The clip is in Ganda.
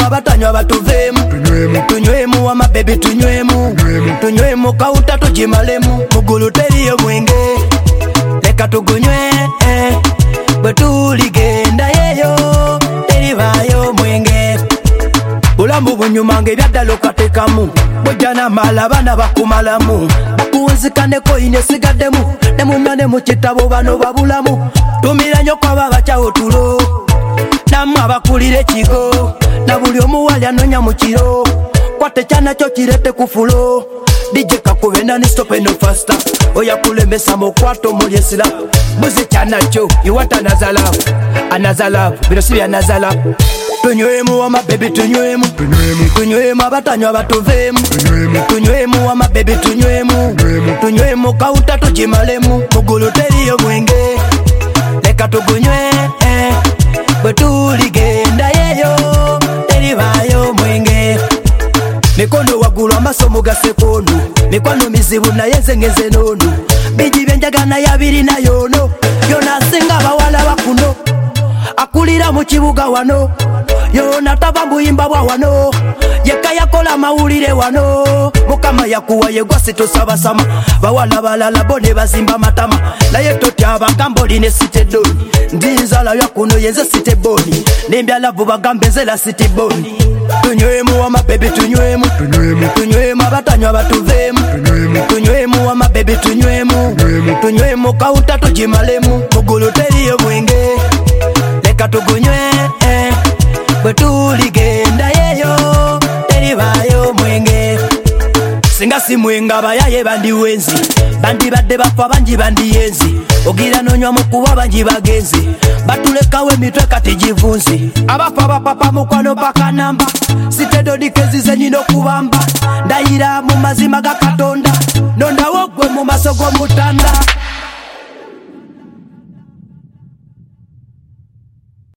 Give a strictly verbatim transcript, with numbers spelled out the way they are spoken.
abatanywa batuvemu tunywemu wa mabebi tunywemu tunywemu kauta tujimalemu mugulu teriyo mwenge leka tugunywe eh. Bwe tuligenda yeyo teribayo mwenge bulambu bunyumange byaddala okatekamu bwejjana mala bana bakumalamu bakuwunzikaneko ine sigaddemu ne mumya ne mu kitabo bano babulamu tumira nnyo kwaba bakyawo tulo namwe abakulira ekigo na buli omuwali anonya mu kiro kwate kyanakyo kirete ku fulo dije kakube nani stop no faster oya kulemesa mokwato mulyesira buzi kyanakyo iwata nazala anazala bino sibya nazala tunywemu wa mabebi tunywemu tunywemu abatanywa batuvemu tunywemu wa mabebi tunywemu tunywemu kauta tujimalemu mugulu teriyo mwenge leka tugunywe eh. Bwe tuligenda yeyo teribayo mwenge mikono wagulu amasomo gasekondo mikwano mizibu naye nzengeze nono biji byenjagana yabiri nayono yona singa bawala bakuno akulira mu kibuga wano yona tava mbuyimba bwa wano yeka yakola mawulire wano mukama yakuwa yegwasi tosabasama bawala balala bone bazimba matama naye totya abagambo line site doni ndinzala yakuno yenze site boni nembyala vuba gambe nzela site boni tunywemu wa mabebi tunywemu tunywemu abatanywa batuvemu tunywemu wa mabebi tunywemu tunywemu kauta tujimalemu mugulu teriyo mwenge leka tugunywe eh. Bwe tuligenda yeyo teribayo mwenge singa si mwenga bayaye bandi wenzi bandi badde bafa banji bandi yenzi ogira nonywa mukuba banji bagenzi batulekawe mitwe kati jivunzi abafa bapapa mukwano paka namba sitedo dikezi zenyino kubamba ndayira mu mazima ga Katonda nondawo gwe mu maso go mutanda